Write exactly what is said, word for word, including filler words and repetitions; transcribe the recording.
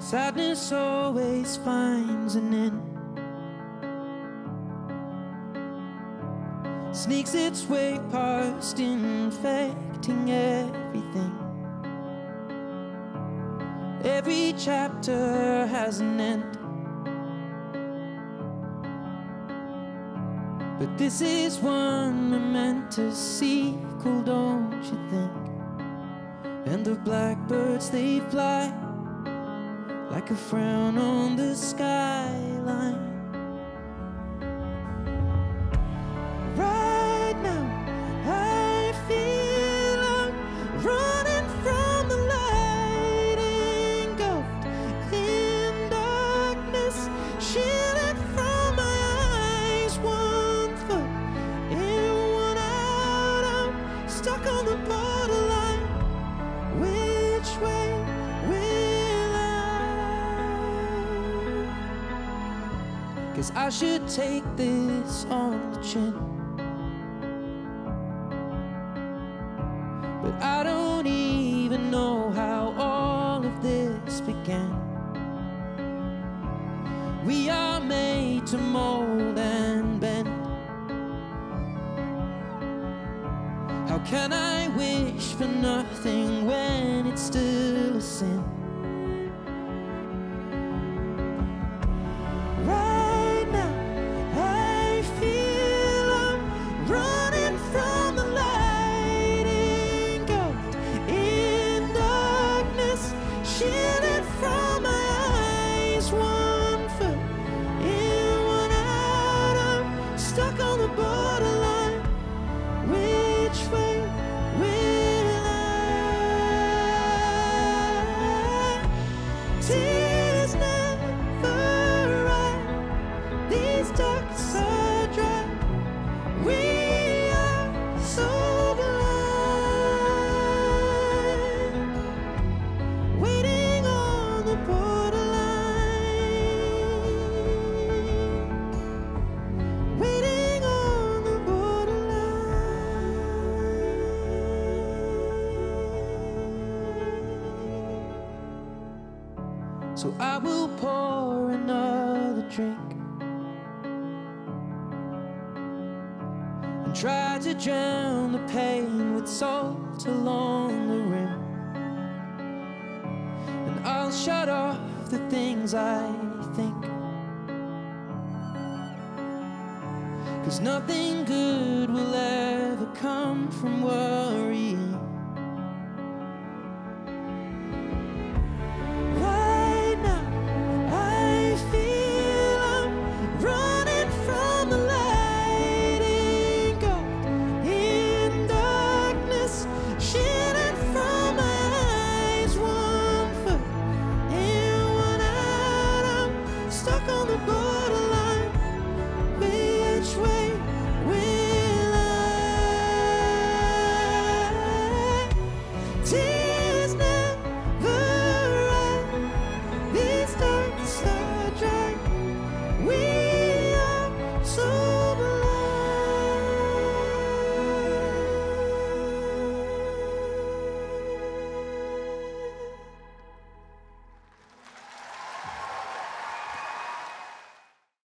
Sadness always finds an end, sneaks its way past, infecting everything. Every chapter has an end, but this is one momentous sequel, don't you think? And the blackbirds, they fly like a frown on the skyline. Right now I feel I'm running from the light, engulfed in darkness, shielded from my eyes. One foot in, one out, I'm stuck on the borderline. Which way will I? 'Cause I should take this on the chin, but I don't even know how all of this began. We are made to mold and bend. How can I wish for nothing when it's still a sin? Right now I feel I'm running from the light, engulfed in darkness, shielded from my eyes. One foot in, one out, I'm stuck on the borderline. Which way will I? Tears never right, these darks are dry. We are so blind, waiting on the borderline, waiting on the borderline. So I will pour another drink and try to drown the pain with salt along the rim. And I'll shut off the things I think, 'cause nothing good will ever come from worry.